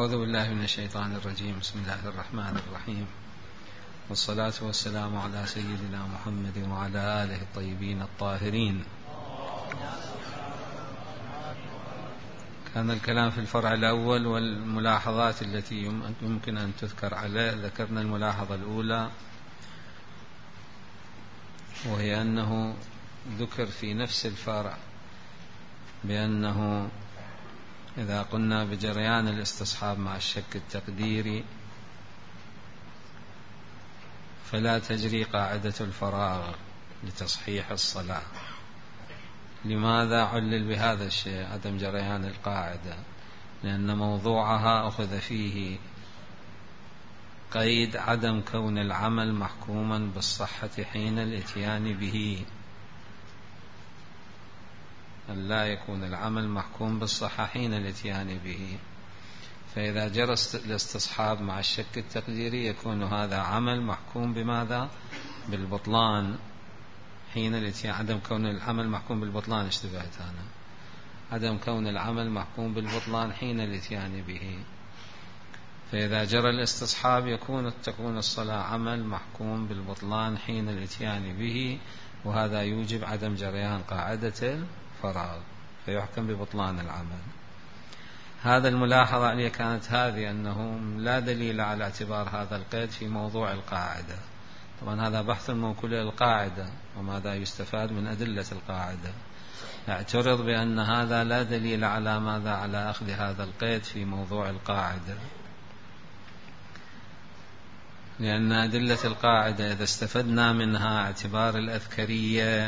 أعوذ بالله من الشيطان الرجيم. بسم الله الرحمن الرحيم، والصلاة والسلام على سيدنا محمد وعلى آله الطيبين الطاهرين. كان الكلام في الفرع الأول والملاحظات التي يمكن أن تذكر عليه. ذكرنا الملاحظة الأولى، وهي أنه ذكر في نفس الفرع بأنه إذا قلنا بجريان الاستصحاب مع الشك التقديري فلا تجري قاعدة الفراغ لتصحيح الصلاة. لماذا علل بهذا الشيء عدم جريان القاعدة؟ لأن موضوعها أخذ فيه قيد عدم كون العمل محكوما بالصحة حين الإتيان به، أن لا يكون العمل محكوم بالصحة حين الإتيان به. فإذا جرى الاستصحاب مع الشك التقديري يكون هذا عمل محكوم بماذا؟ بالبطلان حين الاتيان. عدم كون العمل محكوم بالبطلان، اشتبهت أنا، عدم كون العمل محكوم بالبطلان حين الاتيان به. فإذا جرى الاستصحاب تكون الصلاة عمل محكوم بالبطلان حين الاتيان به، وهذا يوجب عدم جريان قاعدة الفراغ فيحكم ببطلان العمل. هذا الملاحظة عليه كانت هذه، أنه لا دليل على اعتبار هذا القيد في موضوع القاعدة. طبعا هذا بحث موكول للقاعدة وماذا يستفاد من أدلة القاعدة. اعترض بأن هذا لا دليل على ماذا؟ على أخذ هذا القيد في موضوع القاعدة، لأن أدلة القاعدة إذا استفدنا منها اعتبار الأذكرية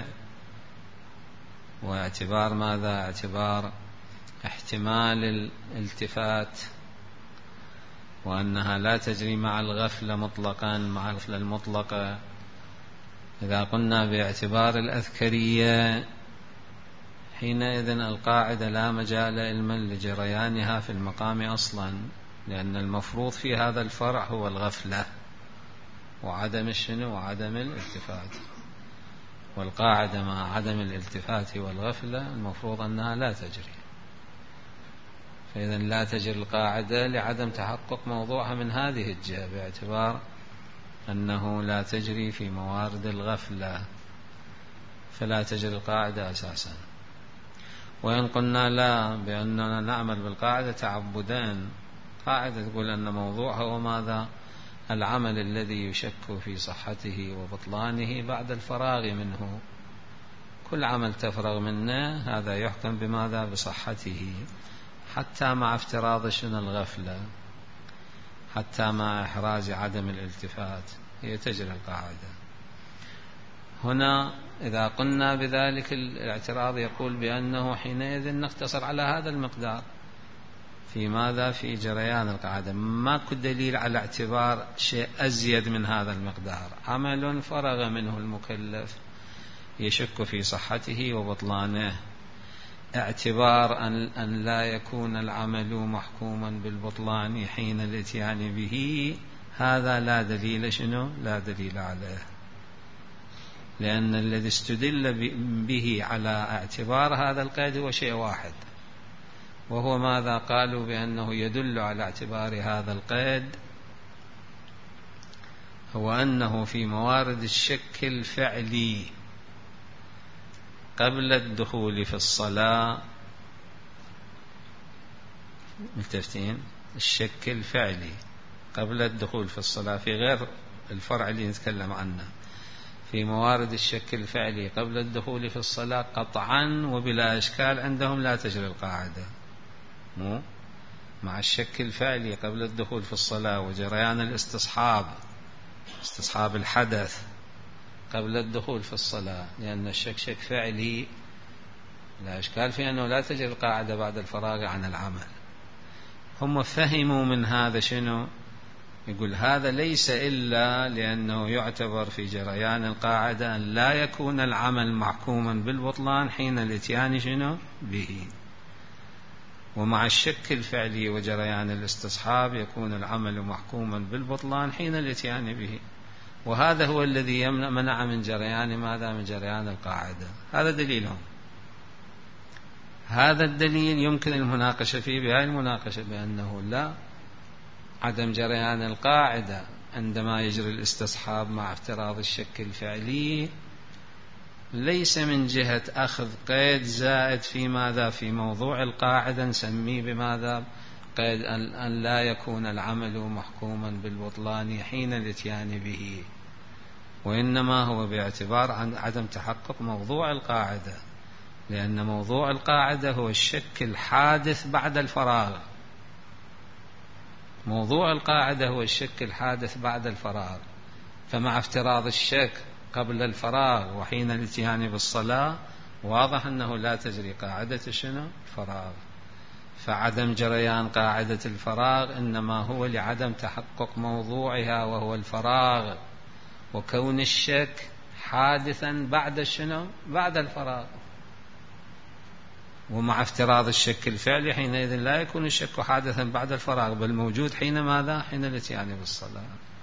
واعتبار ماذا؟ اعتبار احتمال الالتفات، وأنها لا تجري مع الغفلة مطلقا، مع الغفلة المطلقة. إذا قلنا باعتبار الأذكرية حينئذ القاعدة لا مجال علما لجريانها في المقام أصلا، لأن المفروض في هذا الفرع هو الغفلة وعدم وعدم الالتفات، والقاعدة مع عدم الالتفات والغفلة المفروض أنها لا تجري. فإذا لا تجري القاعدة لعدم تحقق موضوعها من هذه الجهة، باعتبار أنه لا تجري في موارد الغفلة فلا تجري القاعدة أساسا. وإن قلنا لا، بأننا نعمل بالقاعدة تعبدان، قاعدة تقول أن موضوعها هو ماذا؟ العمل الذي يشك في صحته وبطلانه بعد الفراغ منه. كل عمل تفرغ منه هذا يحكم بماذا؟ بصحته، حتى مع افتراض الغفلة، حتى مع إحراز عدم الالتفات هي تجري القاعدة. هنا إذا قلنا بذلك الاعتراض يقول بأنه حينئذ نقتصر على هذا المقدار في ماذا؟ في جريان القاعدة. ماكو دليل على اعتبار شيء أزيد من هذا المقدار، عمل فرغ منه المكلف يشك في صحته وبطلانه. اعتبار أن لا يكون العمل محكوما بالبطلان حين الاتيان به، هذا لا دليل لا دليل عليه، لأن الذي استدل به على اعتبار هذا القيد هو شيء واحد، وهو ماذا؟ قالوا بأنه يدل على اعتبار هذا القيد هو أنه في موارد الشك الفعلي قبل الدخول في الصلاة، ملتفتين، الشك الفعلي قبل الدخول في الصلاة في غير الفرع اللي نتكلم عنه، في موارد الشك الفعلي قبل الدخول في الصلاة قطعا وبلا إشكال عندهم لا تجري القاعدة. مو مع الشك الفعلي قبل الدخول في الصلاة وجريان استصحاب الحدث قبل الدخول في الصلاة، لأن الشك شك فعلي لا إشكال في أنه لا تجري القاعدة بعد الفراغ عن العمل. هم فهموا من هذا يقول هذا ليس إلا لأنه يعتبر في جريان القاعدة أن لا يكون العمل محكوما بالبطلان حين الاتيان به، ومع الشك الفعلي وجريان الاستصحاب يكون العمل محكوما بالبطلان حين الاتيان به، وهذا هو الذي منع من جريان ماذا؟ من جريان القاعدة. هذا دليلهم. هذا الدليل يمكن المناقشة فيه بهذه المناقشة، بأنه لا عدم جريان القاعدة عندما يجري الاستصحاب مع افتراض الشك الفعلي ليس من جهة أخذ قيد زائد في ماذا؟ في موضوع القاعدة نسميه بماذا؟ قيد أن لا يكون العمل محكوما بالبطلان حين الاتيان به، وإنما هو باعتبار عدم تحقق موضوع القاعدة، لأن موضوع القاعدة هو الشك الحادث بعد الفراغ. موضوع القاعدة هو الشك الحادث بعد الفراغ، فمع افتراض الشك قبل الفراغ وحين الاتيان بالصلاة واضح أنه لا تجري قاعدة شنو؟ الفراغ. فعدم جريان قاعدة الفراغ إنما هو لعدم تحقق موضوعها وهو الفراغ، وكون الشك حادثا بعد شنو؟ بعد الفراغ. ومع افتراض الشك الفعلي حينئذ لا يكون الشك حادثا بعد الفراغ، بل موجود حين ماذا؟ حين الاتيان بالصلاة.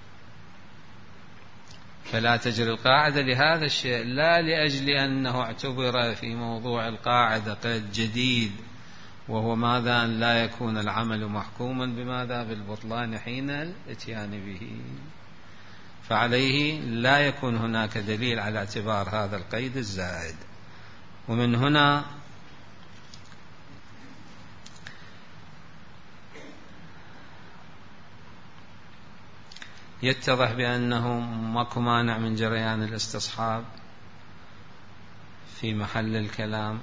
فلا تجري القاعدة لهذا الشيء، لا لأجل أنه اعتبر في موضوع القاعدة قيد جديد وهو ماذا؟ أن لا يكون العمل محكوما بماذا؟ بالبطلان حين الاتيان به. فعليه لا يكون هناك دليل على اعتبار هذا القيد الزائد. ومن هنا يتضح بأنه ماكو مانع من جريان الاستصحاب في محل الكلام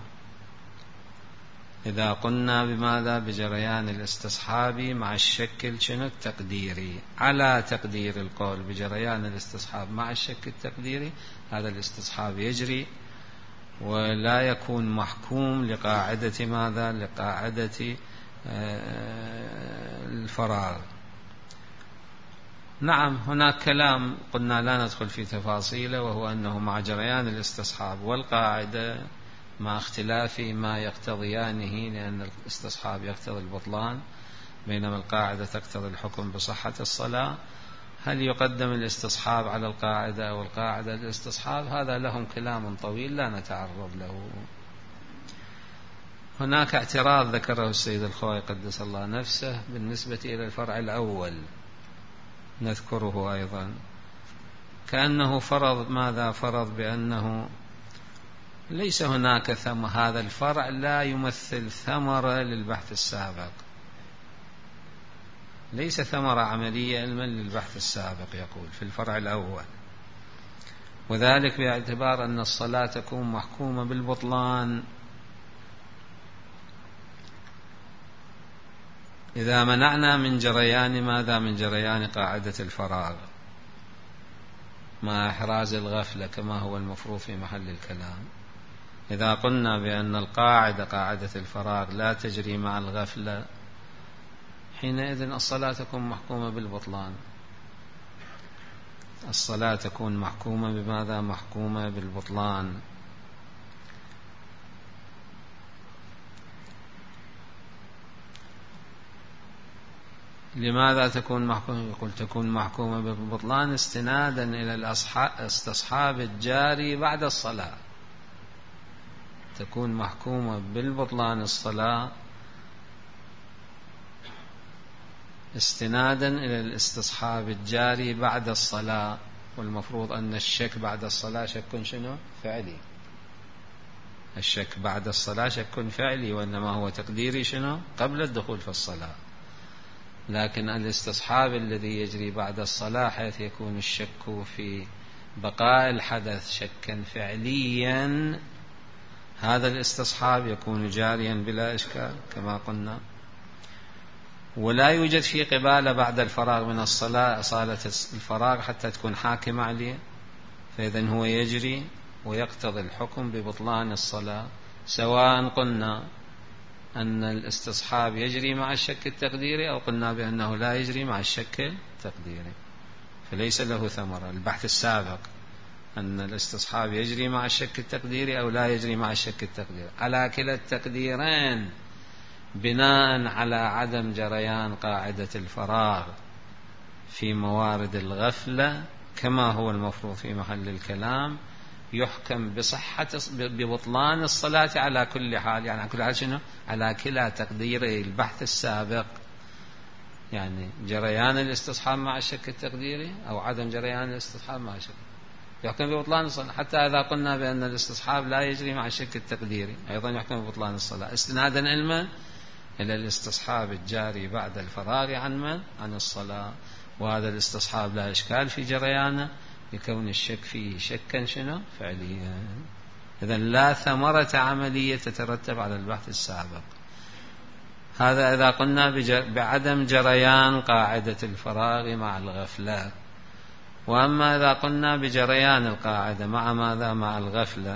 إذا قلنا بماذا؟ بجريان الاستصحاب مع الشك شنو؟ التقديري. على تقدير القول بجريان الاستصحاب مع الشك التقديري، هذا الاستصحاب يجري ولا يكون محكوم لقاعدة ماذا؟ لقاعدة الفراغ. نعم هناك كلام قلنا لا ندخل في تفاصيله، وهو أنه مع جريان الاستصحاب والقاعدة مع اختلاف ما يقتضيانه، لأن الاستصحاب يقتضي البطلان بينما القاعدة تقتضي الحكم بصحة الصلاة، هل يقدم الاستصحاب على القاعدة أو القاعدة الاستصحاب؟ هذا لهم كلام طويل لا نتعرض له. هناك اعتراض ذكره السيد الخوئي قدس الله نفسه بالنسبة إلى الفرع الأول، نذكره أيضا، كأنه فرض ماذا؟ فرض بأنه ليس هناك هذا الفرع لا يمثل ثمرة للبحث السابق، ليس ثمرة عملية علما للبحث السابق، يقول في الفرع الأول، وذلك باعتبار أن الصلاة تكون محكومة بالبطلان إذا منعنا من جريان ماذا؟ من جريان قاعدة الفراغ مع إحراز الغفلة كما هو المفروض في محل الكلام. إذا قلنا بأن القاعدة قاعدة الفراغ لا تجري مع الغفلة، حينئذ الصلاة تكون محكومة بالبطلان، الصلاة تكون محكومة بماذا؟ محكومة بالبطلان. لماذا تكون محكومة؟ يقول تكون محكومة بالبطلان استنادا إلى الاستصحاب الجاري بعد الصلاة، تكون محكومة بالبطلان الصلاة استنادا إلى الاستصحاب الجاري بعد الصلاة، والمفروض أن الشك بعد الصلاة شك شنو؟ فعلي. الشك بعد الصلاة شك فعلي، وإنما هو تقديري شنو؟ قبل الدخول في الصلاة. لكن الاستصحاب الذي يجري بعد الصلاة حيث يكون الشك في بقاء الحدث شكا فعليا، هذا الاستصحاب يكون جاريا بلا إشكال كما قلنا، ولا يوجد في قبالة بعد الفراغ من الصلاة صالة الفراغ حتى تكون حاكمة عليه، فإذن هو يجري ويقتضي الحكم ببطلان الصلاة، سواء قلنا أن الاستصحاب يجري مع الشك التقديري أو قلنا بأنه لا يجري مع الشك التقديري، فليس له ثمرة البحث السابق أن الاستصحاب يجري مع الشك التقديري أو لا يجري مع الشك التقديري. على كلا التقديرين بناء على عدم جريان قاعدة الفراغ في موارد الغفلة كما هو المفروض في محل الكلام، يحكم ببطلان الصلاة على كل حال. يعني على كل حال شنو؟ على كلا تقديري البحث السابق، يعني جريان الاستصحاب مع الشك التقديري أو عدم جريان الاستصحاب مع الشك، يحكم ببطلان الصلاة. حتى إذا قلنا بأن الاستصحاب لا يجري مع الشك التقديري أيضا يحكم ببطلان الصلاة، استنادا علما إلى الاستصحاب الجاري بعد الفراغ عن الصلاة. وهذا الاستصحاب لا إشكال في جريانه لكون الشك فيه شكا شنو فعليا. إذن لا ثمرة عملية تترتب على البحث السابق. هذا إذا قلنا بعدم جريان قاعدة الفراغ مع الغفلة. وأما إذا قلنا بجريان القاعدة مع ماذا؟ مع الغفلة،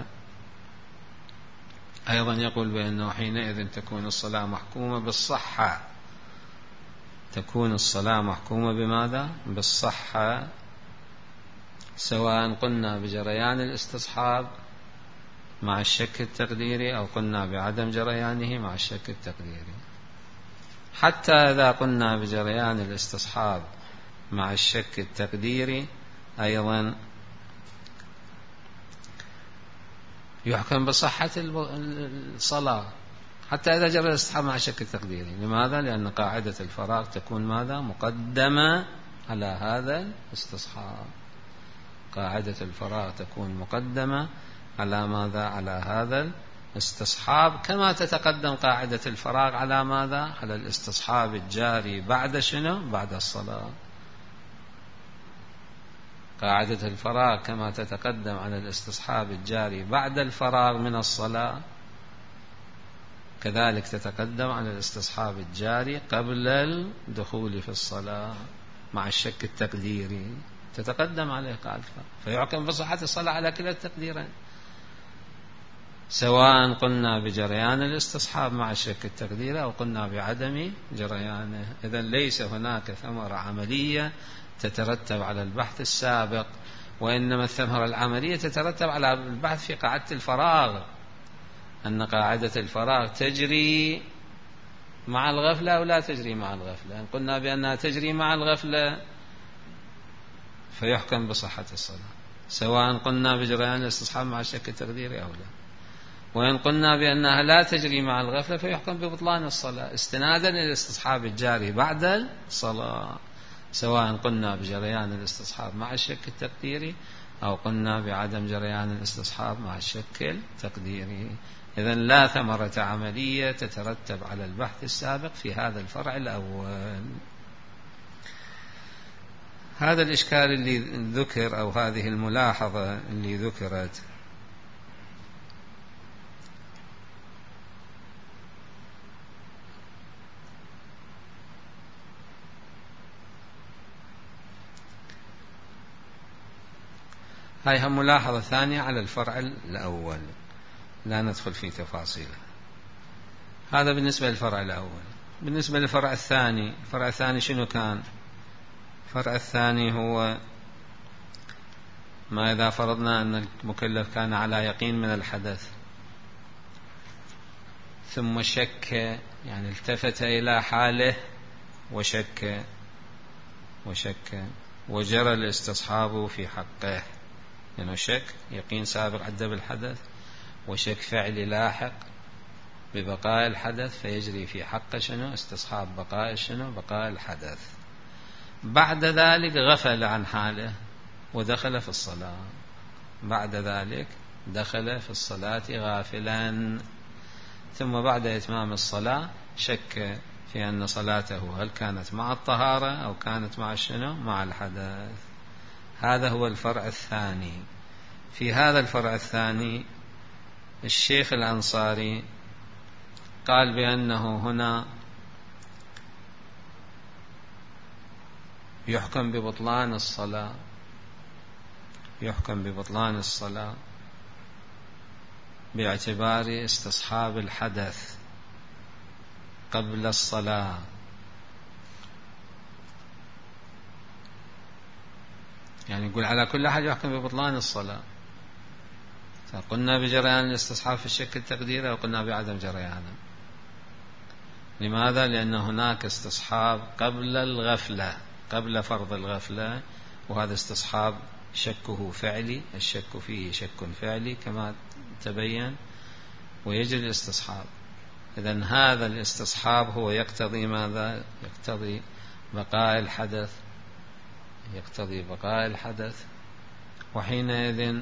أيضا يقول بأنه حينئذ تكون الصلاة محكومة بالصحة. تكون الصلاة محكومة بماذا؟ بالصحة، سواء قلنا بجريان الاستصحاب مع الشك التقديري أو قلنا بعدم جريانه مع الشك التقديري. حتى إذا قلنا بجريان الاستصحاب مع الشك التقديري أيضا يحكم بصحة الصلاة، حتى إذا جرى الاستصحاب مع الشك التقديري. لماذا؟ لأن قاعدة الفراغ تكون ماذا؟ مقدمة على هذا الاستصحاب. قاعدة الفراغ تكون مقدمة على ماذا؟ على هذا الاستصحاب، كما تتقدم قاعدة الفراغ على ماذا؟ على الاستصحاب الجاري بعد شنو؟ بعد الصلاة. قاعدة الفراغ كما تتقدم على الاستصحاب الجاري بعد الفراغ من الصلاة، كذلك تتقدم على الاستصحاب الجاري قبل الدخول في الصلاة مع الشك التقديري، تتقدم عليه قاعدة الفراغ، فيحكم بصحة الصلاة على كلا التقديرين، سواء قلنا بجريان الاستصحاب مع الشك التقديري أو قلنا بعدم جريانه. إذن ليس هناك ثمرة عملية تترتب على البحث السابق، وإنما الثمرة العملية تترتب على البحث في قاعدة الفراغ، أن قاعدة الفراغ تجري مع الغفلة أو لا تجري مع الغفلة. إن قلنا بأنها تجري مع الغفلة فيحكم بصحة الصلاة، سواء قلنا بجريان الاستصحاب مع الشك التقديري أو لا. وإن قلنا بأنها لا تجري مع الغفلة فيحكم ببطلان الصلاة استنادا إلى الاستصحاب الجاري بعد الصلاة، سواء قلنا بجريان الاستصحاب مع الشك التقديري أو قلنا بعدم جريان الاستصحاب مع الشك التقديري. إذن لا ثمرة عملية تترتب على البحث السابق في هذا الفرع الأول. هذا الإشكال اللي ذكر أو هذه الملاحظة اللي ذكرت هاي هم ملاحظة ثانية على الفرع الأول، لا ندخل في تفاصيله. هذا بالنسبة للفرع الأول. بالنسبة للفرع الثاني، الفرع الثاني شنو كان؟ الفرع الثاني هو ما إذا فرضنا أن المكلف كان على يقين من الحدث ثم شك، يعني التفت إلى حاله وشك وجرى الاستصحاب في حقه، لأنه شك يقين سابق عدى بالحدث وشك فعلي لاحق ببقاء الحدث، فيجري في حقه شنو؟ استصحاب بقاء شنو؟ بقاء الحدث. بعد ذلك غفل عن حاله ودخل في الصلاة، بعد ذلك دخل في الصلاة غافلا، ثم بعد إتمام الصلاة شك في أن صلاته هل كانت مع الطهارة أو كانت مع شنو؟ مع الحدث. هذا هو الفرع الثاني. في هذا الفرع الثاني الشيخ الأنصاري قال بأنه هنا يحكم ببطلان الصلاة، يحكم ببطلان الصلاة باعتبار استصحاب الحدث قبل الصلاة. يعني يقول على كل حال يحكم ببطلان الصلاة، قلنا بجريان الاستصحاب في الشك التقديري أو قلنا بعدم جريانه. لماذا؟ لأن هناك استصحاب قبل الغفلة، قبل فرض الغفلة، وهذا استصحاب شكه فعلي، الشك فيه شك فعلي كما تبين، ويجري الاستصحاب. إذن هذا الاستصحاب هو يقتضي ماذا؟ يقتضي بقاء الحدث، يقتضي بقاء الحدث، وحينئذ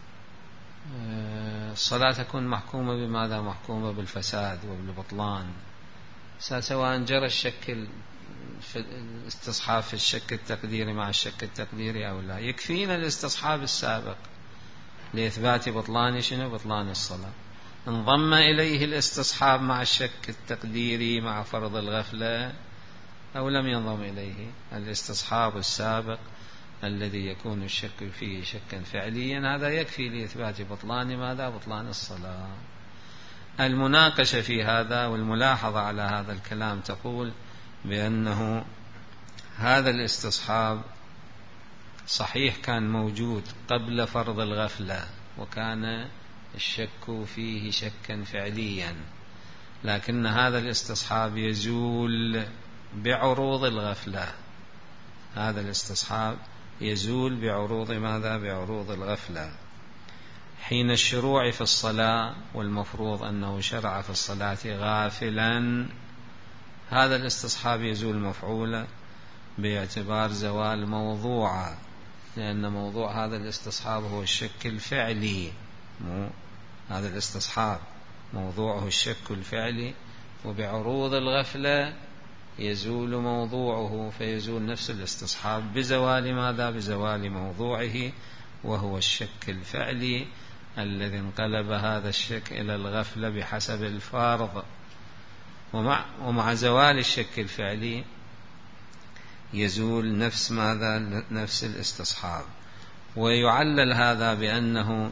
الصلاة تكون محكومة بماذا؟ محكومة بالفساد وبالبطلان، سواء جرى الشك في الاستصحاب في الشك التقديري مع الشك التقديري أو لا. يكفينا الاستصحاب السابق لإثبات بطلان شنو؟ بطلان الصلاة. انضم إليه الاستصحاب مع الشك التقديري مع فرض الغفلة أو لم ينضم إليه الاستصحاب السابق الذي يكون الشك فيه شكا فعليا، هذا يكفي لإثبات بطلان ماذا؟ بطلان الصلاة. المناقشة في هذا والملاحظة على هذا الكلام تقول بأنه هذا الاستصحاب صحيح كان موجود قبل فرض الغفلة وكان الشك فيه شكا فعليا، لكن هذا الاستصحاب يزول بعروض الغفلة. هذا الاستصحاب يزول بعروض ماذا؟ بعروض الغفلة. حين الشروع في الصلاة والمفروض أنه شرع في الصلاة غافلا، هذا الاستصحاب يزول مفعولا باعتبار زوال موضوعه، لأن موضوع هذا الاستصحاب هو الشك الفعلي. هذا الاستصحاب موضوعه الشك الفعلي، وبعروض الغفلة يزول موضوعه، فيزول نفس الاستصحاب بزوال ماذا؟ بزوال موضوعه، وهو الشك الفعلي الذي انقلب هذا الشك إلى الغفلة بحسب الفرض. ومع زوال الشك الفعلي يزول نفس ماذا؟ نفس الاستصحاب. ويعلل هذا بأنه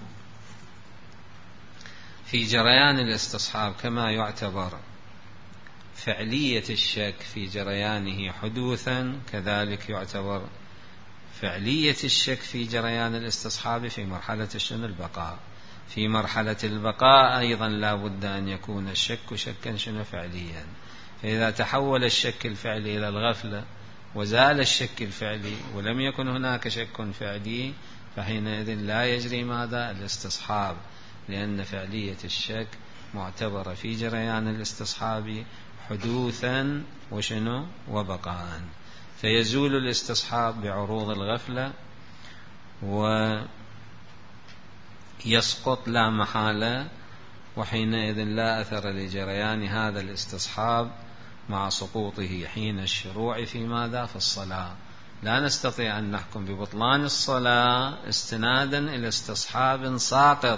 في جريان الاستصحاب كما يعتبر فعلية الشك في جريانه حدوثا، كذلك يعتبر فعلية الشك في جريان الاستصحاب في مرحلة البقاء. في مرحلة البقاء أيضا لا بد أن يكون الشك شكا فعليا. فإذا تحول الشك الفعلي إلى الغفلة وزال الشك الفعلي ولم يكن هناك شك فعلي، فحينئذ لا يجري ماذا؟ الاستصحاب، لأن فعلية الشك معتبرة في جريان الاستصحاب حدوثا وبقاء. فيزول الاستصحاب بعروض الغفلة ويسقط لا محالة، وحينئذ لا أثر لجريان هذا الاستصحاب مع سقوطه حين الشروع في ماذا؟ في الصلاة. لا نستطيع أن نحكم ببطلان الصلاة استنادا إلى استصحاب ساقط،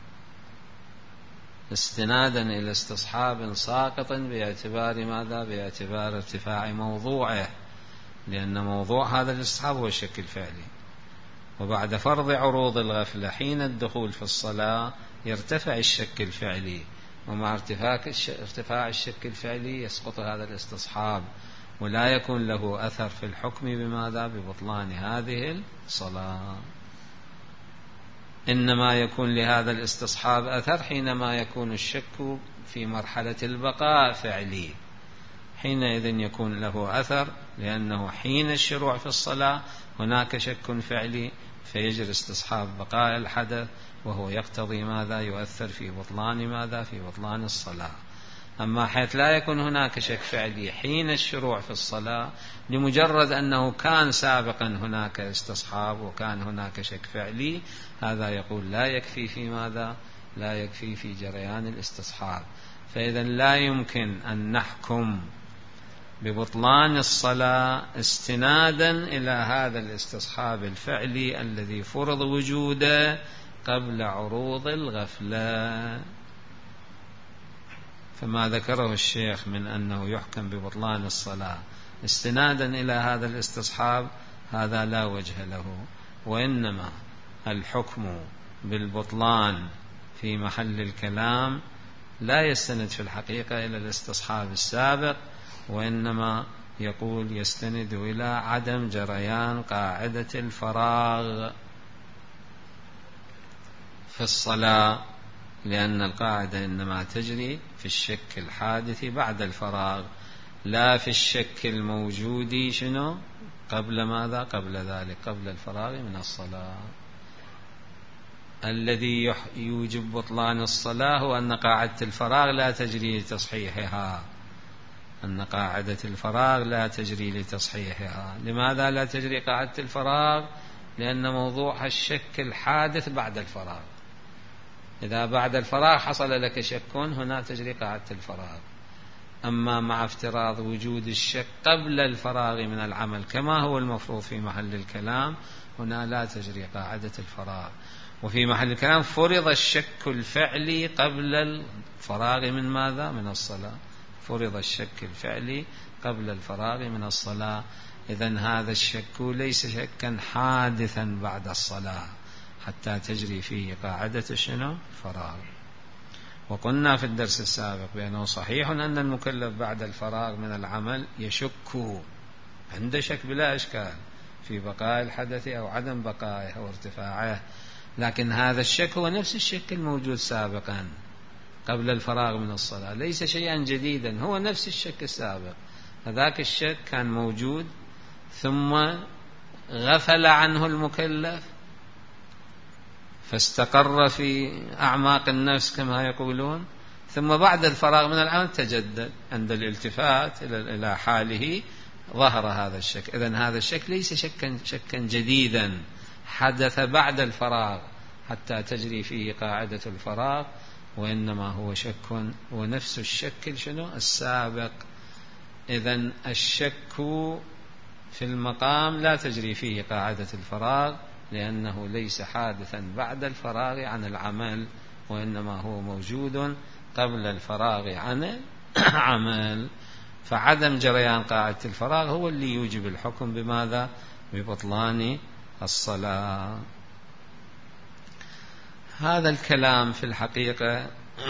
استنادا إلى استصحاب ساقط باعتبار ماذا؟ باعتبار ارتفاع موضوعه، لأن موضوع هذا الاستصحاب هو الشك الفعلي. وبعد فرض عروض الغفلة حين الدخول في الصلاة يرتفع الشك الفعلي، ومع ارتفاع الشك الفعلي يسقط هذا الاستصحاب، ولا يكون له أثر في الحكم بماذا؟ ببطلان هذه الصلاة. إنما يكون لهذا الاستصحاب أثر حينما يكون الشك في مرحلة البقاء فعلي، حينئذ يكون له أثر، لأنه حين الشروع في الصلاة هناك شك فعلي فيجري استصحاب بقاء الحدث، وهو يقتضي ماذا؟ يؤثر في بطلان ماذا؟ في بطلان الصلاة. أما حيث لا يكون هناك شك فعلي حين الشروع في الصلاة، لمجرد أنه كان سابقا هناك استصحاب وكان هناك شك فعلي، هذا يقول لا يكفي في ماذا؟ لا يكفي في جريان الاستصحاب. فإذا لا يمكن أن نحكم ببطلان الصلاة استنادا إلى هذا الاستصحاب الفعلي الذي فرض وجوده قبل عروض الغفلة. فما ذكره الشيخ من أنه يحكم ببطلان الصلاة استنادا إلى هذا الاستصحاب هذا لا وجه له، وإنما الحكم بالبطلان في محل الكلام لا يستند في الحقيقة إلى الاستصحاب السابق، وإنما يقول يستند إلى عدم جريان قاعدة الفراغ في الصلاة، لأن القاعدة إنما تجري في الشك الحادث بعد الفراغ، لا في الشك الموجود قبل ماذا؟ قبل ذلك، قبل الفراغ من الصلاة. الذي يوجب بطلان الصلاة هو أن قاعدة الفراغ لا تجري لتصحيحها، أن قاعدة الفراغ لا تجري لتصحيحها. لماذا لا تجري قاعدة الفراغ؟ لأن موضوعها الشك الحادث بعد الفراغ. إذا بعد الفراغ حصل لك شك هنا تجري قاعدة الفراغ. أما مع افتراض وجود الشك قبل الفراغ من العمل كما هو المفروض في محل الكلام، هنا لا تجري قاعدة الفراغ. وفي محل الكلام فرض الشك الفعلي قبل الفراغ من ماذا؟ من الصلاة. فرض الشك الفعلي قبل الفراغ من الصلاة. إذن هذا الشك ليس شكا حادثا بعد الصلاة حتى تجري فيه قاعدة شنو؟ فراغ. وقلنا في الدرس السابق بأنه صحيح أن المكلف بعد الفراغ من العمل يشك، عنده شك بلا إشكال في بقاء الحدث أو عدم بقائه أو ارتفاعه، لكن هذا الشك هو نفس الشك الموجود سابقا قبل الفراغ من الصلاة، ليس شيئا جديدا، هو نفس الشك السابق. هذاك الشك كان موجود ثم غفل عنه المكلف فاستقر في أعماق النفس كما يقولون، ثم بعد الفراغ من العمل تجدد عند الالتفات إلى حاله ظهر هذا الشك. إذن هذا الشك ليس شكا جديدا حدث بعد الفراغ حتى تجري فيه قاعدة الفراغ، وإنما هو شك ونفس الشك شنو؟ السابق. إذن الشك في المقام لا تجري فيه قاعدة الفراغ لأنه ليس حادثا بعد الفراغ عن العمل، وإنما هو موجود قبل الفراغ عن العمل. فعدم جريان قاعدة الفراغ هو اللي يوجب الحكم بماذا؟ ببطلان الصلاة. هذا الكلام في الحقيقة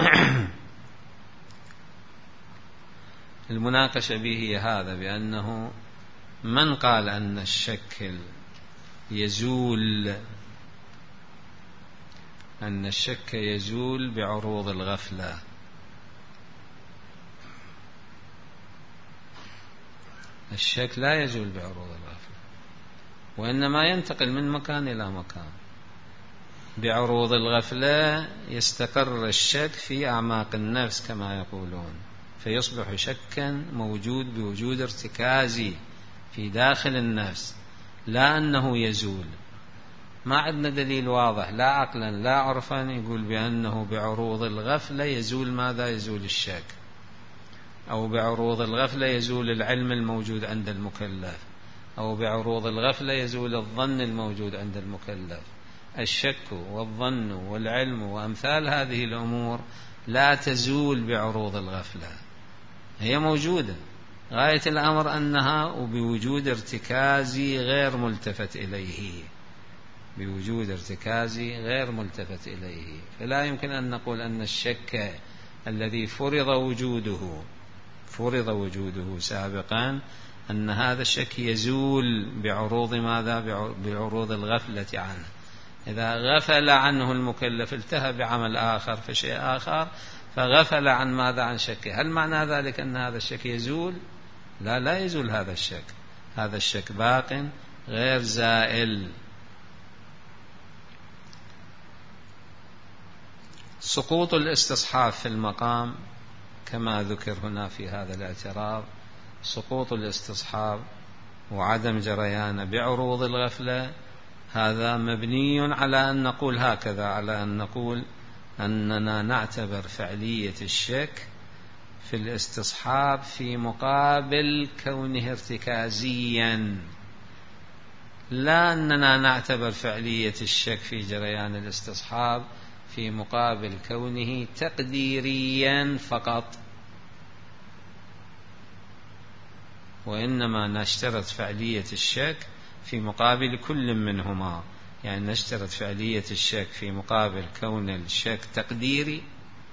المناقشة به هي هذا، بأنه من قال أن الشك يزول بعروض الغفلة؟ الشك لا يزول بعروض الغفلة، وإنما ينتقل من مكان إلى مكان. بعروض الغفلة يستقر الشك في أعماق النفس كما يقولون، فيصبح شكا موجود بوجود ارتكازي في داخل النفس، لا أنه يزول. ما عندنا دليل واضح لا عقلا لا عرفا يقول بأنه بعروض الغفلة يزول ماذا؟ يزول الشك، أو بعروض الغفلة يزول العلم الموجود عند المكلف، أو بعروض الغفلة يزول الظن الموجود عند المكلف. الشك والظن والعلم وأمثال هذه الأمور لا تزول بعروض الغفلة، هي موجودة، غاية الأمر أنها وبوجود ارتكازي غير ملتفت إليه، بوجود ارتكازي غير ملتفت إليه. فلا يمكن أن نقول أن الشك الذي فرض وجوده سابقا أن هذا الشك يزول بعروض ماذا؟ بعروض الغفلة عنه. إذا غفل عنه المكلف التهى بعمل آخر في شيء آخر فغفل عن ماذا؟ عن شكه. هل معنى ذلك أن هذا الشك يزول؟ لا يزول هذا الشك، هذا الشك باق غير زائل. سقوط الاستصحاب في المقام كما ذكر هنا في هذا الاعتراض، سقوط الاستصحاب وعدم جريان بعروض الغفلة، هذا مبني على أن نقول هكذا، على أن نقول أننا نعتبر فعلية الشك في الاستصحاب في مقابل كونه ارتكازيا، لا أننا نعتبر فعلية الشك في جريان الاستصحاب في مقابل كونه تقديريا فقط، وإنما نشترط فعلية الشك في مقابل كل منهما. يعني نشترط فعلية الشك في مقابل كون الشك تقديري،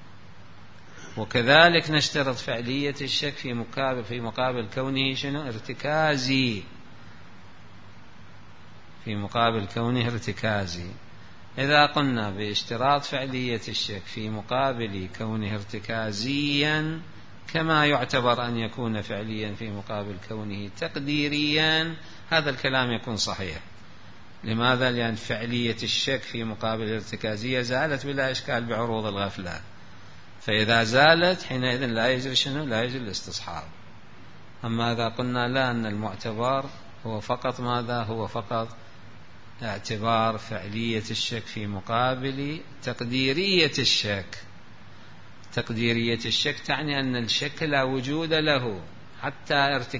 وكذلك نشترط فعلية الشك في مقابل كونه شنو؟ ارتكازي، في مقابل كونه ارتكازي. إذا قلنا باشتراط فعلية الشك في مقابل كونه ارتكازيا كما يعتبر أن يكون فعليا في مقابل كونه تقديريا، هذا الكلام يكون صحيح. لماذا؟ لأن فعلية الشك في مقابل الارتكازية زالت بلا إشكال بعروض الغفلة، فإذا زالت حينئذ لا يجري شنو؟ لا يجري الاستصحاب. أما إذا قلنا لا، أن المعتبر هو فقط ماذا؟ هو فقط اعتبار فعلية الشك في مقابل تقديرية الشك. تقديرية الشك تعني أن الشك لا وجود له حتى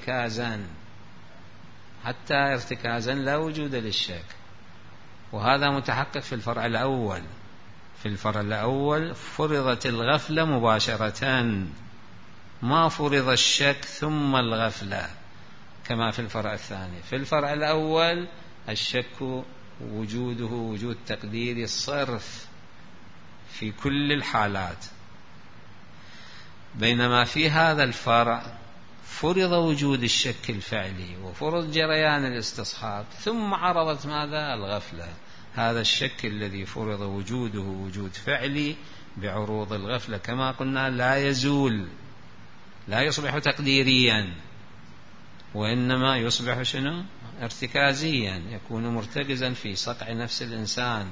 ارتكازا لا وجود للشك، وهذا متحقق في الفرع الأول. في الفرع الأول فرضت الغفلة مباشرة، ما فرض الشك ثم الغفلة كما في الفرع الثاني. في الفرع الأول الشك وجوده وجود تقديري الصرف في كل الحالات، بينما في هذا الفرع فرض وجود الشك الفعلي وفرض جريان الاستصحاب، ثم عرضت ماذا؟ الغفلة. هذا الشك الذي فرض وجوده وجود فعلي بعروض الغفلة كما قلنا لا يزول، لا يصبح تقديريا، وإنما يصبح شنو؟ ارتكازيا، يكون مرتكزا في صقع نفس الإنسان.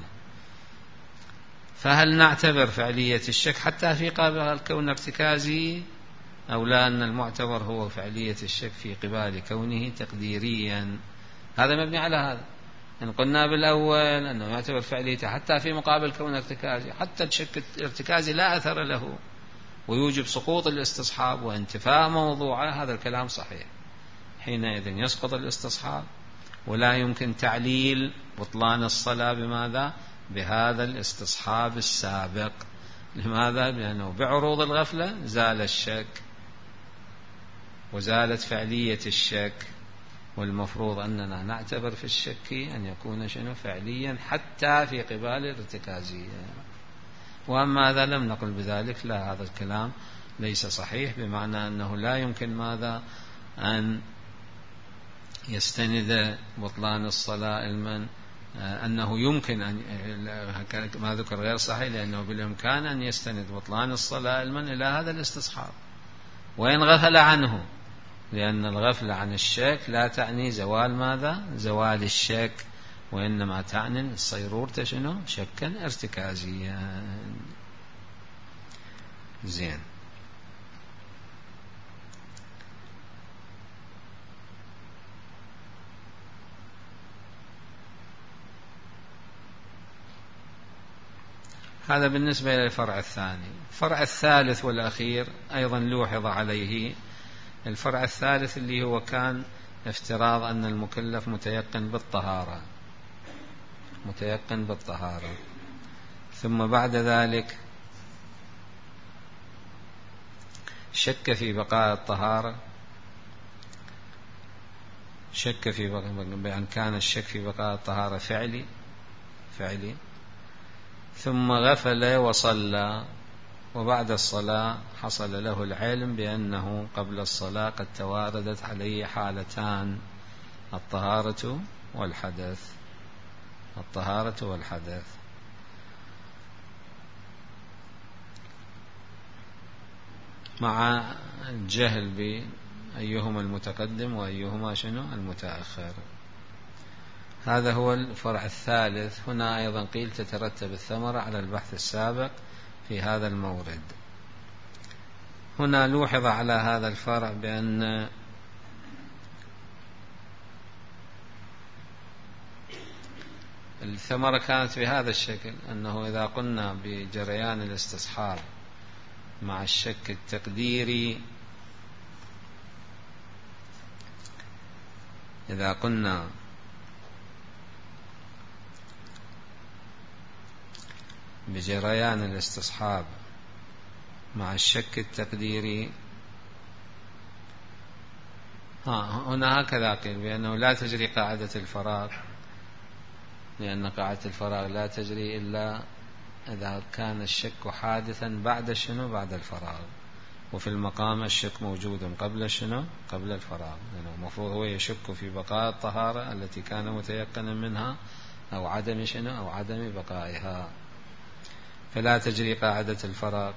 فهل نعتبر فعلية الشك حتى في قابل الكون ارتكازي، أو لا أن المعتبر هو فعلية الشك في قبال كونه تقديريا؟ هذا مبني على هذا. إن قلنا بالأول أنه يعتبر فعليته حتى في مقابل كون ارتكازي، حتى الشك الارتكازي لا أثر له ويوجب سقوط الاستصحاب وانتفاء موضوعه، هذا الكلام صحيح. حينئذ يسقط الاستصحاب ولا يمكن تعليل بطلان الصلاة بماذا؟ بهذا الاستصحاب السابق. لماذا؟ لأنه بعروض الغفلة زال الشك وزالت فعلية الشك، والمفروض أننا نعتبر في الشك أن يكون شنو؟ فعليا حتى في قبال الارتكازية. وأما هذا لم نقل بذلك، لا، هذا الكلام ليس صحيح، بمعنى أنه لا يمكن ماذا؟ أن يستند بطلان الصلاة علما أنه يمكن أن ما ذكر غير صحيح، لأنه بالإمكان أن يستند بطلان الصلاة علما إلى هذا الاستصحاب وإن غفل عنه، لأن الغفلة عن الشك لا تعني زوال ماذا؟ زوال الشك، وإنما تعني الصيرورة شنو؟ شكا ارتكازيا. زين. هذا بالنسبة إلى الفرع الثاني. الفرع الثالث والأخير أيضا لوحظ عليه. الفرع الثالث اللي هو كان افتراض أن المكلف متيقن بالطهارة، ثم بعد ذلك شك في بقاء الطهارة، شك في بأن كان الشك في بقاء الطهارة فعلي، ثم غفل وصلى، وبعد الصلاة حصل له العلم بأنه قبل الصلاة قد تواردت عليه حالتان: الطهارة والحدث. مع الجهل بأيهما المتقدم وأيهما شنو المتأخر. هذا هو الفرع الثالث. هنا أيضا قيل تترتب الثمرة على البحث السابق في هذا المورد. هنا لوحظ على هذا الفرع بأن الثمرة كانت بهذا الشكل، أنه إذا قلنا بجريان الاستصحاب مع الشك التقديري، إذا قلنا بجريان الاستصحاب مع الشك التقديري، هنا هكذا قيل بأنه لا تجري قاعدة الفراغ، لأن قاعدة الفراغ لا تجري إلا إذا كان الشك حادثا بعد الفراغ، وفي المقام الشك موجود قبل قبل الفراغ، لأنه المفروض هو يشك في بقاء الطهارة التي كان متيقنا منها أو عدم أو عدم بقائها، فلا تجري قاعدة الفراغ.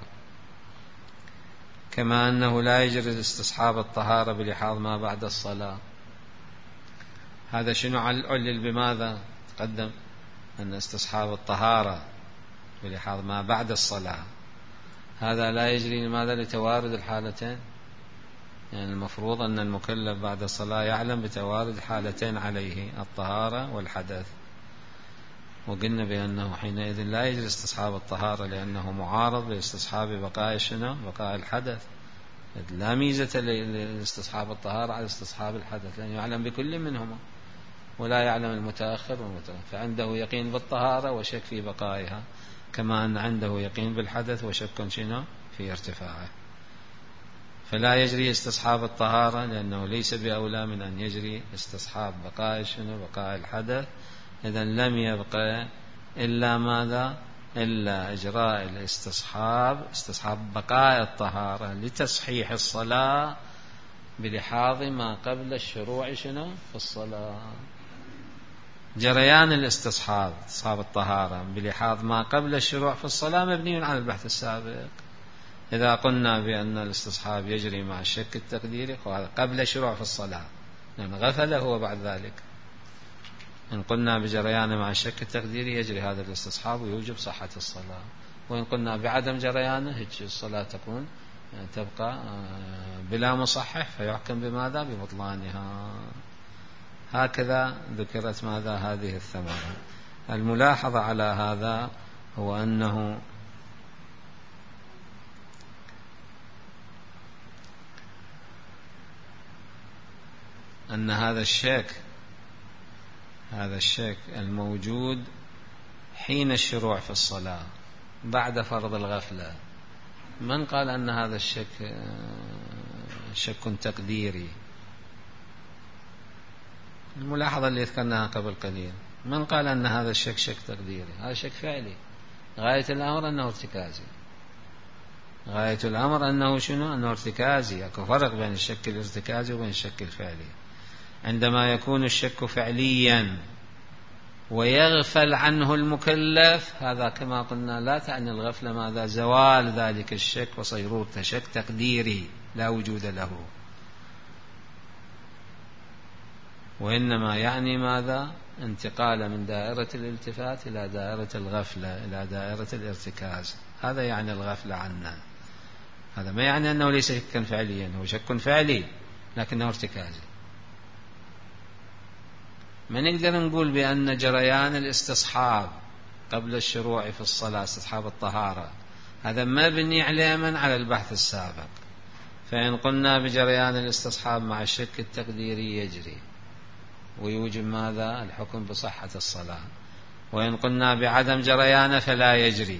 كما أنه لا يجري استصحاب الطهارة بلحاظ ما بعد الصلاة. هذا علل بماذا؟ تقدم أن استصحاب الطهارة بلحاظ ما بعد الصلاة هذا لا يجري. لماذا؟ لتوارد الحالتين. يعني المفروض أن المكلف بعد الصلاة يعلم بتوارد حالتين عليه، الطهارة والحدث. وقلنا بأنه حينئذ لا يجري استصحاب الطهارة لأنه معارض لاستصحاب بقاء شنو؟ بقاء الحدث. لا ميزة لاستصحاب الطهارة على استصحاب الحدث، لأنه يعلم بكل منهما ولا يعلم المتأخر والمتأخر، فعنده يقين بالطهارة وشك في بقائها، كما أن عنده يقين بالحدث وشك شنو؟ في ارتفاعه. فلا يجري استصحاب الطهارة لأنه ليس بأولى من أن يجري استصحاب بقاء شنو؟ بقاء الحدث. إذن لم يبقى إلا ماذا؟ إلا إجراء الاستصحاب، استصحاب بقاء الطهارة لتصحيح الصلاة بلحاظ ما قبل الشروع شنو؟ في الصلاة. جريان الاستصحاب، استصحاب الطهارة بلحاظ ما قبل الشروع في الصلاة مبني على البحث السابق. إذا قلنا بأن الاستصحاب يجري مع الشك التقديري وهذا قبل الشروع في الصلاة لأن غفل هو بعد ذلك. إن قلنا بجريان مع الشك التقديري يجري هذا الاستصحاب ويوجب صحة الصلاة، وإن قلنا بعدم جريانه الصلاة تكون تبقى بلا مصحح فيحكم بماذا؟ ببطلانها. هكذا ذكرت ماذا؟ هذه الثمرة. الملاحظة على هذا هو أن هذا الشك الموجود حين الشروع في الصلاة بعد فرض الغفلة، من قال أن هذا الشك شك تقديري؟ الملاحظة اللي ذكرناها قبل قليل، من قال أن هذا الشك شك تقديري؟ هذا شك فعلي، غاية الأمر أنه ارتكازي. غاية الأمر أنه شنو؟ أنه ارتكازي. أكو فرق بين الشك الارتكازي وبين الشك الفعلي. عندما يكون الشك فعليا ويغفل عنه المكلف، هذا كما قلنا لا تعني الغفلة ماذا؟ زوال ذلك الشك وصيرورته شك تقديري لا وجود له، وإنما يعني ماذا؟ انتقال من دائرة الالتفات إلى دائرة الغفلة، إلى دائرة الارتكاز. هذا يعني الغفلة عنا. هذا ما يعني أنه ليس شكا فعليا، هو شك فعلي لكنه ارتكازي. ما نقدر نقول بأن جريان الاستصحاب قبل الشروع في الصلاة، استصحاب الطهارة، هذا مبني على البحث السابق. فإن قلنا بجريان الاستصحاب مع الشك التقديري يجري ويوجب ماذا؟ الحكم بصحة الصلاة. وإن قلنا بعدم جريانه فلا يجري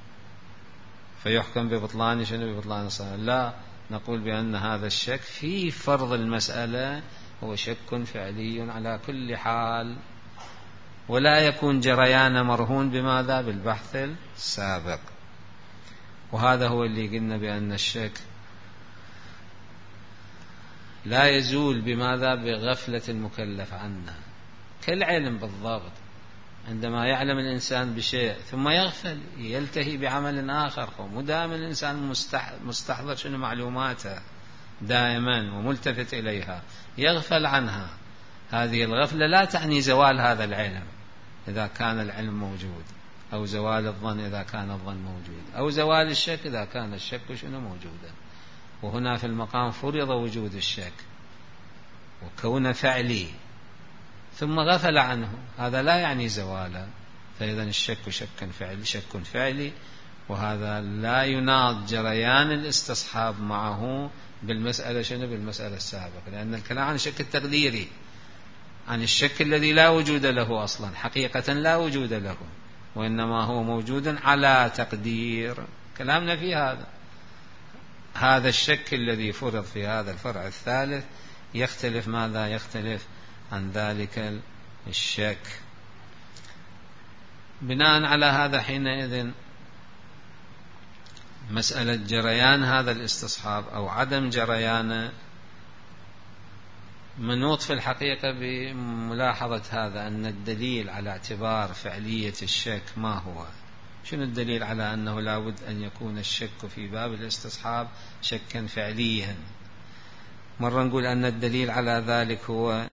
فيحكم ببطلان شنو؟ ببطلان الصلاة. لا، نقول بأن هذا الشك في فرض المسألة هو شك فعلي على كل حال، ولا يكون جريان مرهون بماذا؟ بالبحث السابق. وهذا هو اللي قلنا بأن الشك لا يزول بماذا؟ بغفلة المكلف عنه، كالعلم بالضبط. عندما يعلم الإنسان بشيء ثم يغفل يلتهي بعمل آخر، ومدام الإنسان مستحضر شنو؟ معلوماته دائما وملتفت إليها، يغفل عنها. هذه الغفلة لا تعني زوال هذا العلم إذا كان العلم موجود، أو زوال الظن إذا كان الظن موجود، أو زوال الشك إذا كان الشك شنو؟ موجودا. وهنا في المقام فرض وجود الشك وكونه فعلي ثم غفل عنه، هذا لا يعني زوالا. فإذا الشك شك فعلي، وهذا لا يناض جريان الاستصحاب معه بالمسألة شنو؟ بالمسألة السابقة، لأن الكلام عن الشك التقديري، عن الشك الذي لا وجود له أصلا، حقيقة لا وجود له، وإنما هو موجود على تقدير. كلامنا في هذا الشك الذي فرض في هذا الفرع الثالث يختلف ماذا؟ يختلف عن ذلك الشك. بناء على هذا حينئذ مسألة جريان هذا الاستصحاب أو عدم جريانه منوط في الحقيقة بملاحظة هذا، أن الدليل على اعتبار فعلية الشك ما هو؟ شنو الدليل على أنه لا بد أن يكون الشك في باب الاستصحاب شكا فعليا؟ مرة نقول أن الدليل على ذلك هو